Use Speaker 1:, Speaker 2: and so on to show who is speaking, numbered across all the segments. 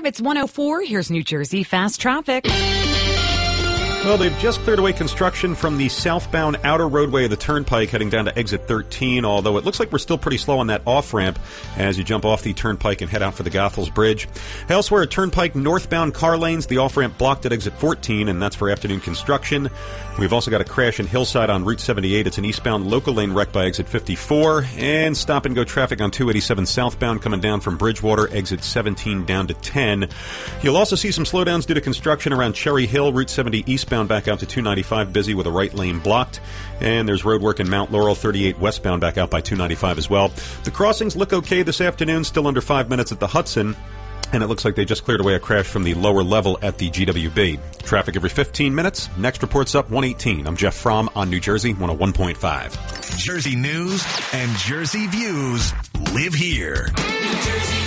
Speaker 1: 101.5, it's 104. Here's New Jersey Fast Traffic.
Speaker 2: Well, they've just cleared away construction from the southbound outer roadway of the Turnpike heading down to exit 13, although it looks like we're still pretty slow on that off-ramp as you jump off the Turnpike and head out for the Goethals Bridge. Elsewhere, Turnpike northbound car lanes, the off-ramp blocked at exit 14, and that's for afternoon construction. We've also got a crash in Hillside on Route 78. It's an eastbound local lane wreck by exit 54, and stop-and-go traffic on 287 southbound coming down from Bridgewater, exit 17 down to 10. You'll also see some slowdowns due to construction around Cherry Hill, Route 70 eastbound back out to 295, busy with a right lane blocked. And there's road work in Mount Laurel, 38 westbound back out by 295 as well. The crossings look okay this afternoon, still under 5 minutes at the Hudson. And it looks like they just cleared away a crash from the lower level at the GWB. Traffic every 15 minutes. Next report's up 118. I'm Jeff Fromm on New Jersey 101.5.
Speaker 3: Jersey news and Jersey views live here. New Jersey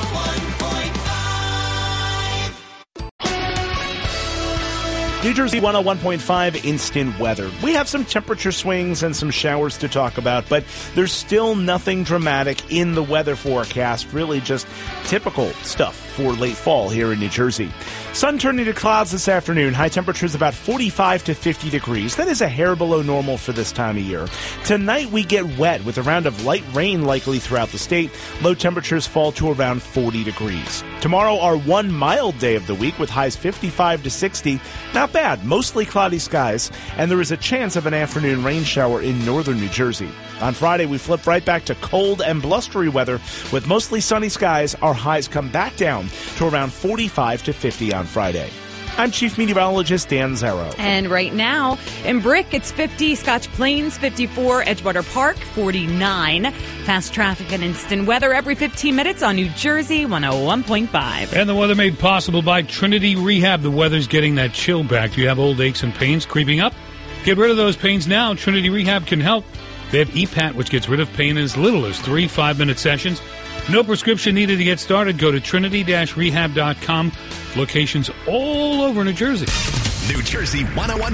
Speaker 3: 101.5.
Speaker 4: New Jersey 101.5 instant weather. We have some temperature swings and some showers to talk about, but there's still nothing dramatic in the weather forecast, really just typical stuff for late fall here in New Jersey. Sun turning to clouds this afternoon. High temperatures about 45 to 50 degrees. That is a hair below normal for this time of year. Tonight we get wet with a round of light rain likely throughout the state. Low temperatures fall to around 40 degrees. Tomorrow our one mild day of the week with highs 55 to 60. Not bad. Mostly cloudy skies. And there is a chance of an afternoon rain shower in northern New Jersey. On Friday, we flip right back to cold and blustery weather with mostly sunny skies. Our highs come back down to around 45 to 50 on Friday. I'm Chief Meteorologist Dan Zarrow.
Speaker 1: And right now, in Brick, it's 50, Scotch Plains 54, Edgewater Park 49. Fast traffic and instant weather every 15 minutes on New Jersey 101.5.
Speaker 5: And the weather made possible by Trinity Rehab. The weather's getting that chill back. Do you have old aches and pains creeping up? Get rid of those pains now. Trinity Rehab can help. They have EPAT, which gets rid of pain in as little as 3 5-minute sessions. No prescription needed to get started. Go to trinity-rehab.com. Locations all over New Jersey.
Speaker 3: New Jersey 101.5.